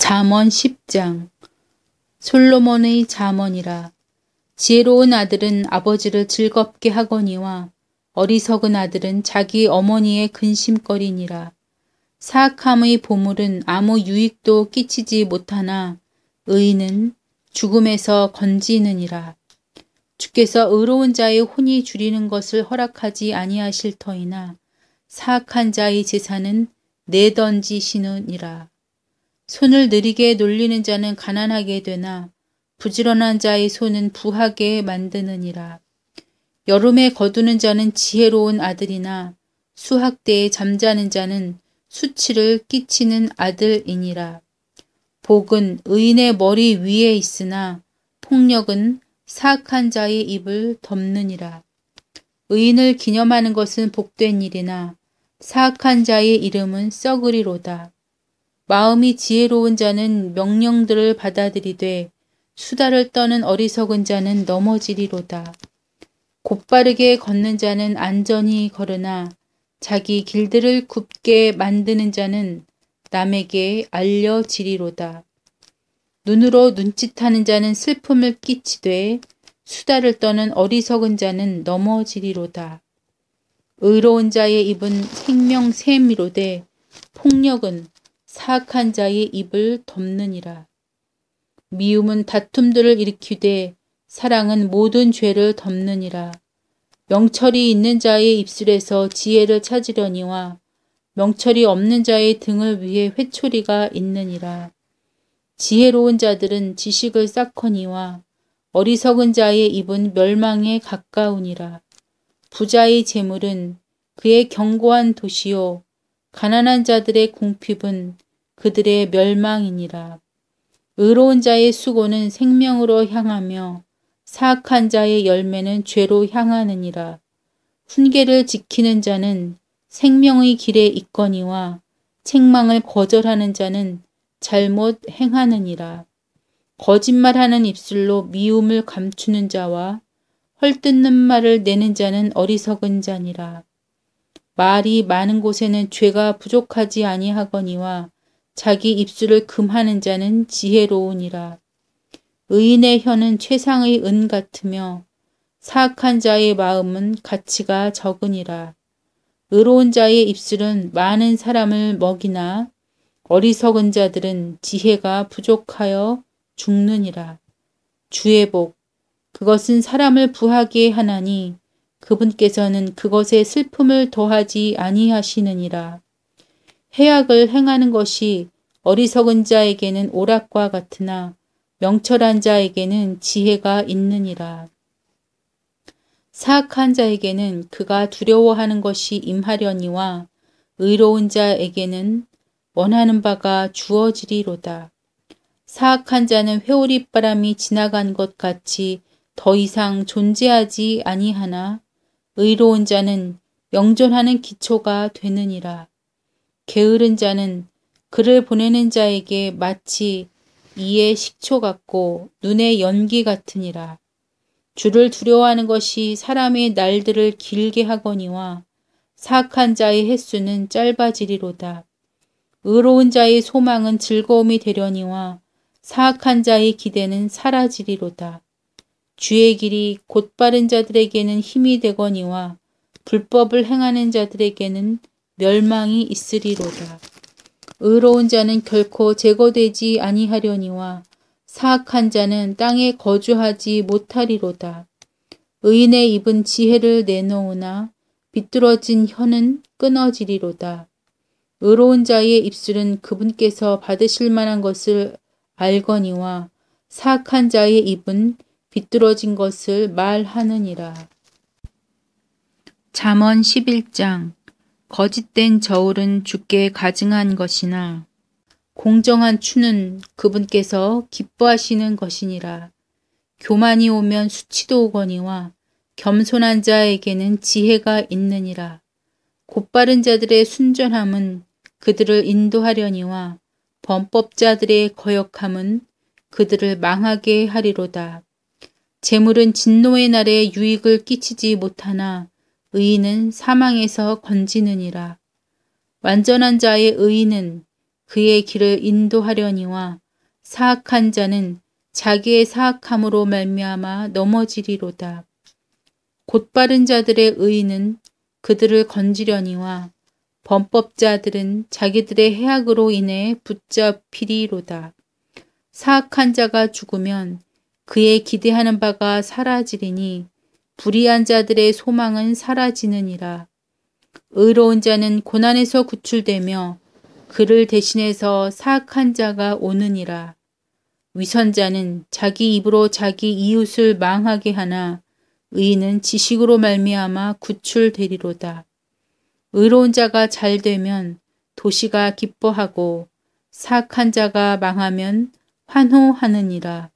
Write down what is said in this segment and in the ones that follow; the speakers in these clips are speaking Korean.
잠언 10장. 솔로몬의 잠언이라. 지혜로운 아들은 아버지를 즐겁게 하거니와 어리석은 아들은 자기 어머니의 근심거리니라. 사악함의 보물은 아무 유익도 끼치지 못하나 의인은 죽음에서 건지느니라. 주께서 의로운 자의 혼이 줄이는 것을 허락하지 아니하실 터이나 사악한 자의 재산은 내던지시느니라. 손을 느리게 놀리는 자는 가난하게 되나 부지런한 자의 손은 부하게 만드느니라. 여름에 거두는 자는 지혜로운 아들이나 수학 때에 잠자는 자는 수치를 끼치는 아들이니라. 복은 의인의 머리 위에 있으나 폭력은 사악한 자의 입을 덮느니라. 의인을 기념하는 것은 복된 일이나 사악한 자의 이름은 썩으리로다. 마음이 지혜로운 자는 명령들을 받아들이되 수다를 떠는 어리석은 자는 넘어지리로다. 곧바르게 걷는 자는 안전히 걸으나 자기 길들을 굽게 만드는 자는 남에게 알려지리로다. 눈으로 눈짓하는 자는 슬픔을 끼치되 수다를 떠는 어리석은 자는 넘어지리로다. 의로운 자의 입은 생명샘이로되 폭력은 사악한 자의 입을 덮느니라. 미움은 다툼들을 일으키되 사랑은 모든 죄를 덮느니라. 명철이 있는 자의 입술에서 지혜를 찾으려니와 명철이 없는 자의 등을 위해 회초리가 있느니라. 지혜로운 자들은 지식을 쌓거니와 어리석은 자의 입은 멸망에 가까우니라. 부자의 재물은 그의 견고한 도시요 가난한 자들의 궁핍은 그들의 멸망이니라. 의로운 자의 수고는 생명으로 향하며 사악한 자의 열매는 죄로 향하느니라. 훈계를 지키는 자는 생명의 길에 있거니와 책망을 거절하는 자는 잘못 행하느니라. 거짓말하는 입술로 미움을 감추는 자와 헐뜯는 말을 내는 자는 어리석은 자니라. 말이 많은 곳에는 죄가 부족하지 아니하거니와 자기 입술을 금하는 자는 지혜로우니라. 의인의 혀는 최상의 은 같으며 사악한 자의 마음은 가치가 적으니라. 의로운 자의 입술은 많은 사람을 먹이나 어리석은 자들은 지혜가 부족하여 죽느니라. 주의 복, 그것은 사람을 부하게 하나니 그분께서는 그것에 슬픔을 더하지 아니하시느니라. 해악을 행하는 것이 어리석은 자에게는 오락과 같으나 명철한 자에게는 지혜가 있느니라. 사악한 자에게는 그가 두려워하는 것이 임하려니와 의로운 자에게는 원하는 바가 주어지리로다. 사악한 자는 회오리바람이 지나간 것 같이 더 이상 존재하지 아니하나 의로운 자는 영존하는 기초가 되느니라. 게으른 자는 그를 보내는 자에게 마치 이의 식초 같고 눈의 연기 같으니라. 주를 두려워하는 것이 사람의 날들을 길게 하거니와 사악한 자의 횟수는 짧아지리로다. 의로운 자의 소망은 즐거움이 되려니와 사악한 자의 기대는 사라지리로다. 주의 길이 곧바른 자들에게는 힘이 되거니와 불법을 행하는 자들에게는 멸망이 있으리로다. 의로운 자는 결코 제거되지 아니하려니와 사악한 자는 땅에 거주하지 못하리로다. 의인의 입은 지혜를 내놓으나 비뚤어진 혀는 끊어지리로다. 의로운 자의 입술은 그분께서 받으실 만한 것을 알거니와 사악한 자의 입은 비뚤어진 것을 말하느니라. 잠언 11장. 거짓된 저울은 주께 가증한 것이나 공정한 추는 그분께서 기뻐하시는 것이니라. 교만이 오면 수치도 오거니와 겸손한 자에게는 지혜가 있느니라. 곧바른 자들의 순전함은 그들을 인도하려니와 범법자들의 거역함은 그들을 망하게 하리로다. 재물은 진노의 날에 유익을 끼치지 못하나 의인은 사망에서 건지느니라. 완전한 자의 의인은 그의 길을 인도하려니와 사악한 자는 자기의 사악함으로 말미암아 넘어지리로다. 곧바른 자들의 의는 그들을 건지려니와 범법자들은 자기들의 해악으로 인해 붙잡히리로다. 사악한 자가 죽으면 그의 기대하는 바가 사라지리니 불의한 자들의 소망은 사라지느니라. 의로운 자는 고난에서 구출되며 그를 대신해서 사악한 자가 오느니라. 위선자는 자기 입으로 자기 이웃을 망하게 하나 의인은 지식으로 말미암아 구출되리로다. 의로운 자가 잘 되면 도시가 기뻐하고 사악한 자가 망하면 환호하느니라.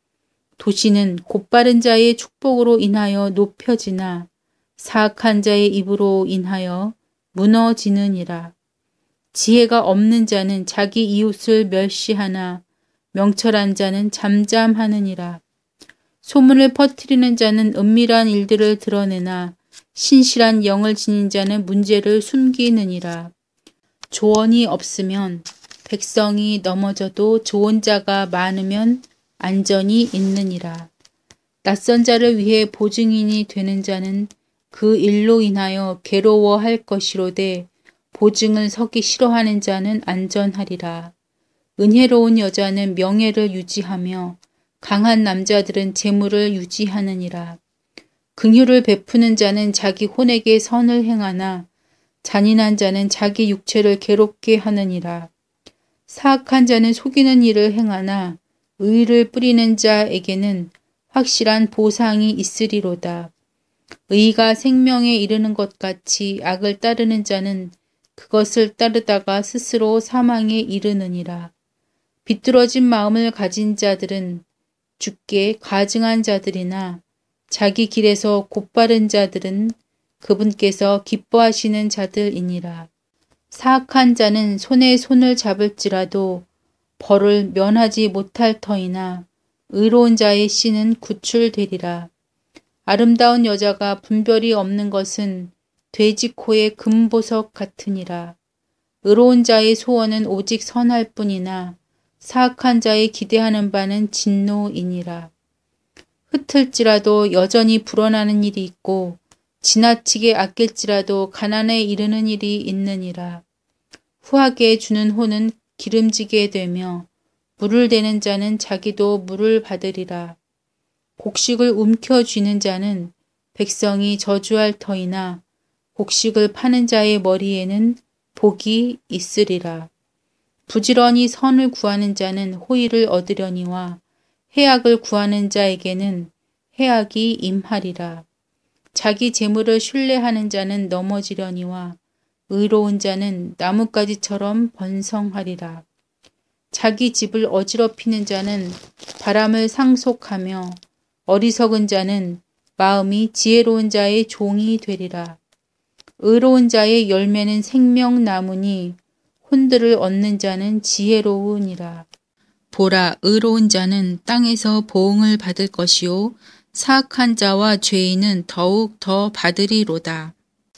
도시는 곧바른 자의 축복으로 인하여 높여지나 사악한 자의 입으로 인하여 무너지느니라. 지혜가 없는 자는 자기 이웃을 멸시하나 명철한 자는 잠잠하느니라. 소문을 퍼뜨리는 자는 은밀한 일들을 드러내나 신실한 영을 지닌 자는 문제를 숨기느니라. 조언이 없으면 백성이 넘어져도 좋은 자가 많으면 안전이 있느니라. 낯선 자를 위해 보증인이 되는 자는 그 일로 인하여 괴로워할 것이로되 보증을 서기 싫어하는 자는 안전하리라. 은혜로운 여자는 명예를 유지하며 강한 남자들은 재물을 유지하느니라. 긍휼을 베푸는 자는 자기 혼에게 선을 행하나 잔인한 자는 자기 육체를 괴롭게 하느니라. 사악한 자는 속이는 일을 행하나 의를 뿌리는 자에게는 확실한 보상이 있으리로다. 의가 생명에 이르는 것 같이 악을 따르는 자는 그것을 따르다가 스스로 사망에 이르느니라. 비뚤어진 마음을 가진 자들은 주께 가증한 자들이나 자기 길에서 곧바른 자들은 그분께서 기뻐하시는 자들이니라. 사악한 자는 손에 손을 잡을지라도 벌을 면하지 못할 터이나 의로운 자의 씨는 구출되리라. 아름다운 여자가 분별이 없는 것은 돼지 코의 금보석 같으니라. 의로운 자의 소원은 오직 선할 뿐이나 사악한 자의 기대하는 바는 진노이니라. 흩을지라도 여전히 불어나는 일이 있고 지나치게 아낄지라도 가난에 이르는 일이 있느니라. 후하게 주는 호는 기름지게 되며 물을 대는 자는 자기도 물을 받으리라. 곡식을 움켜쥐는 자는 백성이 저주할 터이나 곡식을 파는 자의 머리에는 복이 있으리라. 부지런히 선을 구하는 자는 호의를 얻으려니와 해악을 구하는 자에게는 해악이 임하리라. 자기 재물을 신뢰하는 자는 넘어지려니와 의로운 자는 나뭇가지처럼 번성하리라. 자기 집을 어지럽히는 자는 바람을 상속하며 어리석은 자는 마음이 지혜로운 자의 종이 되리라. 의로운 자의 열매는 생명나무니 혼들을 얻는 자는 지혜로우니라. 보라, 의로운 자는 땅에서 보응을 받을 것이요 사악한 자와 죄인은 더욱 더 받으리로다.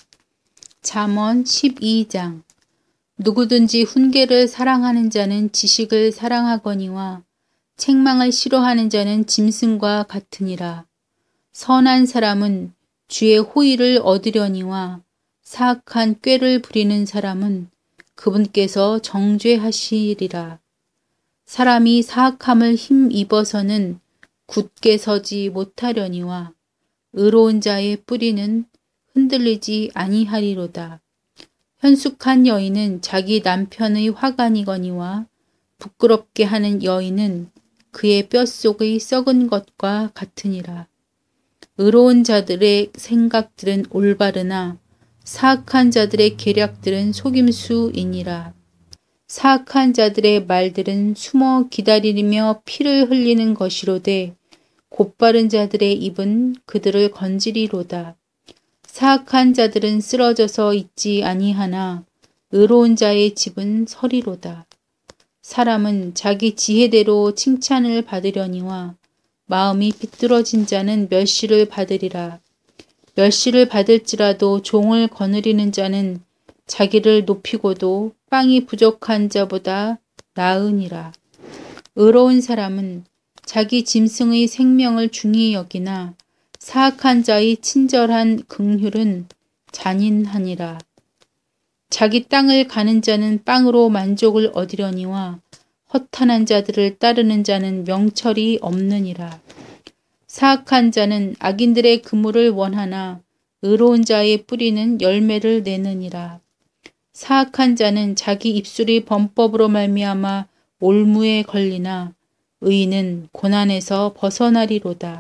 잠언 12장. 누구든지 훈계를 사랑하는 자는 지식을 사랑하거니와 책망을 싫어하는 자는 짐승과 같으니라. 선한 사람은 주의 호의를 얻으려니와 사악한 꾀를 부리는 사람은 그분께서 정죄하시리라. 사람이 사악함을 힘입어서는 굳게 서지 못하려니와 의로운 자의 뿌리는 흔들리지 아니하리로다. 현숙한 여인은 자기 남편의 화관이거니와 부끄럽게 하는 여인은 그의 뼛속의 썩은 것과 같으니라. 의로운 자들의 생각들은 올바르나 사악한 자들의 계략들은 속임수이니라. 사악한 자들의 말들은 숨어 기다리며 피를 흘리는 것이로되 곧바른 자들의 입은 그들을 건지리로다. 사악한 자들은 쓰러져서 있지 아니하나 의로운 자의 집은 서리로다. 사람은 자기 지혜대로 칭찬을 받으려니와 마음이 비뚤어진 자는 멸시를 받으리라. 멸시를 받을지라도 종을 거느리는 자는 자기를 높이고도 빵이 부족한 자보다 나으니라. 의로운 사람은 자기 짐승의 생명을 중히 여기나 사악한 자의 친절한 긍휼은 잔인하니라. 자기 땅을 가는 자는 빵으로 만족을 얻으려니와 허탄한 자들을 따르는 자는 명철이 없느니라. 사악한 자는 악인들의 그물을 원하나 의로운 자의 뿌리는 열매를 내느니라. 사악한 자는 자기 입술의 범법으로 말미암아 올무에 걸리나 의인은 고난에서 벗어나리로다.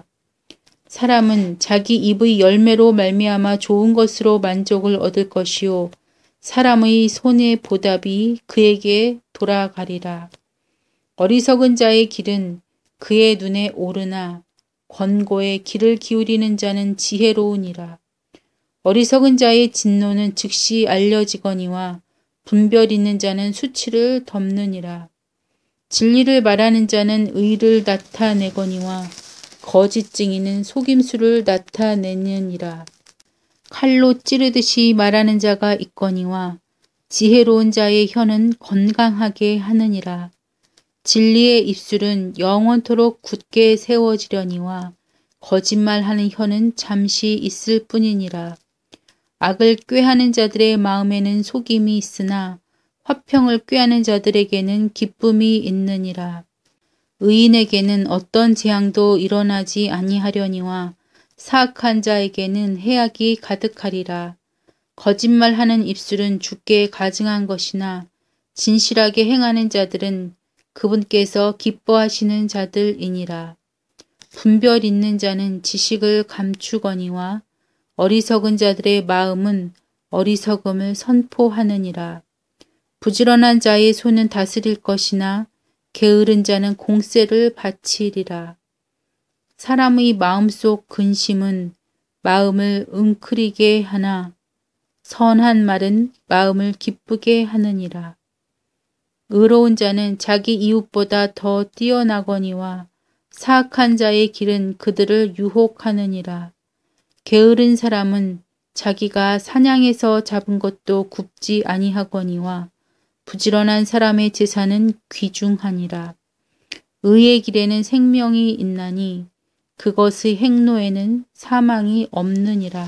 사람은 자기 입의 열매로 말미암아 좋은 것으로 만족을 얻을 것이요 사람의 손의 보답이 그에게 돌아가리라. 어리석은 자의 길은 그의 눈에 오르나 권고에 귀를 기울이는 자는 지혜로우니라. 어리석은 자의 진노는 즉시 알려지거니와 분별 있는 자는 수치를 덮느니라. 진리를 말하는 자는 의를 나타내거니와 거짓 증인은 속임수를 나타내느니라. 칼로 찌르듯이 말하는 자가 있거니와 지혜로운 자의 혀는 건강하게 하느니라. 진리의 입술은 영원토록 굳게 세워지려니와 거짓말하는 혀는 잠시 있을 뿐이니라. 악을 꾀하는 자들의 마음에는 속임이 있으나 화평을 꾀하는 자들에게는 기쁨이 있느니라. 의인에게는 어떤 재앙도 일어나지 아니하려니와 사악한 자에게는 해악이 가득하리라. 거짓말하는 입술은 주께 가증한 것이나 진실하게 행하는 자들은 그분께서 기뻐하시는 자들이니라. 분별 있는 자는 지식을 감추거니와 어리석은 자들의 마음은 어리석음을 선포하느니라. 부지런한 자의 손은 다스릴 것이나 게으른 자는 공세를 바치리라. 사람의 마음속 근심은 마음을 웅크리게 하나 선한 말은 마음을 기쁘게 하느니라. 의로운 자는 자기 이웃보다 더 뛰어나거니와 사악한 자의 길은 그들을 유혹하느니라. 게으른 사람은 자기가 사냥에서 잡은 것도 굽지 아니하거니와 부지런한 사람의 제사는 귀중하니라. 의의 길에는 생명이 있나니 그것의 행로에는 사망이 없느니라.